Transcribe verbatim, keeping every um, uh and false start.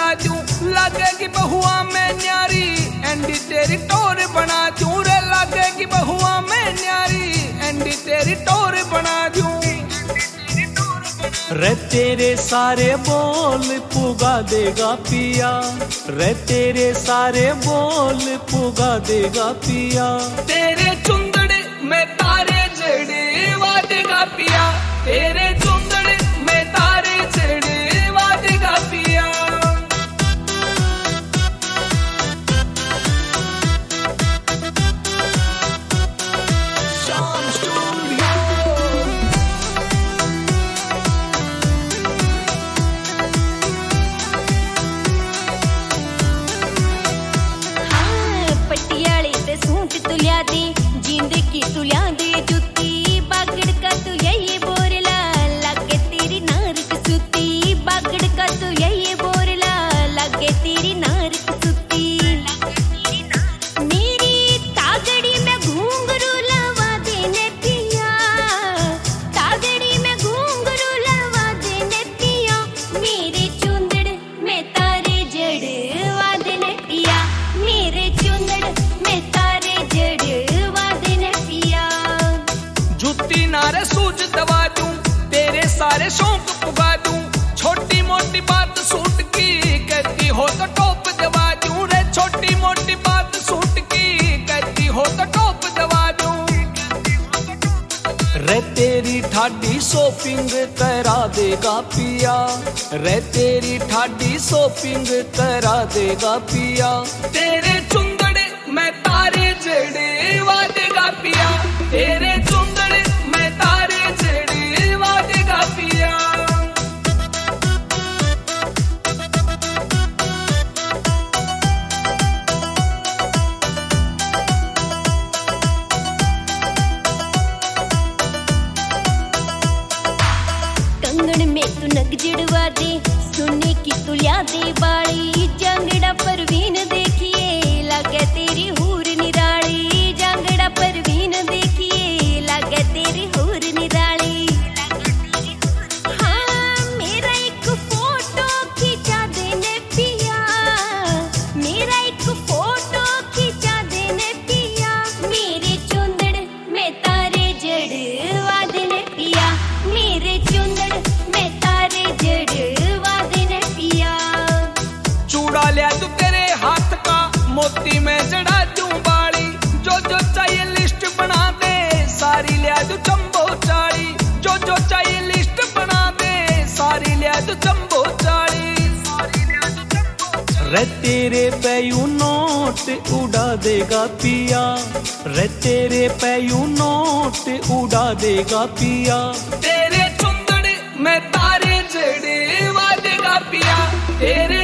दूं, लगेगी बहुआ में न्यारी एंडी तेरी टोर बना दूं रे, लगेगी बहुआ में न्यारी एंडी तेरी टोर बना दूं। रे तेरे सारे बोल पुगा देगा पिया, रे तेरे सारे बोल पुगा देगा पिया। तेरे चुंदड़े में तारे जड़े वादेगा पिया, तेरे चुंदड़े में तारे जड़े वादेगा पिया। शाम स्टूडियो। हाँ पटियाले ते सूट तुलिया दे, जींद की तुलिया दे जुत्ती, बागड़ का तू यही बोरला लागे तेरी नारक सुती, बागड़ का तू यही बोरला लागे तेरी नारक सुती। मेरी तागड़ी में घूंघरू लवा देने पिया, तागड़ी में घूंघरू लवा देने पिया, मेरे चुंदड़ में तारे जड़वा देने पिया, मेरे चुंदड़ में तारे जड़वा देने पिया। जुत्ती नारे सूझ दबा दूं, तेरे सारे शौक पुगा दूं, छोटी मोटी बात सूट की कहती हो तो टॉप दबा दूं रे, छोटी मोटी बात सूट की कहती हो तो टॉप दबा दूं। रे तेरी ठाडी शॉपिंग करा देगा पिया, रे तेरी ठाडी शॉपिंग करा देगा पिया। तेरे चुंदड़े में तारे जड़े वादेगा पिया, तेरे चुंदड़े में तारे जड़े वादेगा पिया। कंगन में तू नग जड़वा दे, सोने की तुलिया दे बाड़ी, जांगड़ा परवीन देखिए लागे तेरी हूर निराली, जांगड़ा परवीन देखिए लागे तेरी हूर निराली। हाँ मेरा एक फोटो खींचा देने पिया, मेरा एक फोटो खींचा देने पिया, मेरे चुंदड़ में तारे जड़वा देने पिया, मेरे चुंदड़ में तारे जड़वा देने पिया। चूड़ा लिया तू तेरे हाथ का, मोती में जड़ा दूं बाड़ी, जो जो चाहिए लिस्ट बना दे, सारी लिया तू जंबो चाड़ी, जो जो चाहिए लिस्ट बना दे, सारी लिया तू जंबो चाड़ी। रे तेरे पे यू नोट उड़ा देगा पिया, रे तेरे पे यू नोट उड़ा देगा पिया। तेरे चुंदड़े में तारे जड़े वादेगा पिया, तेरे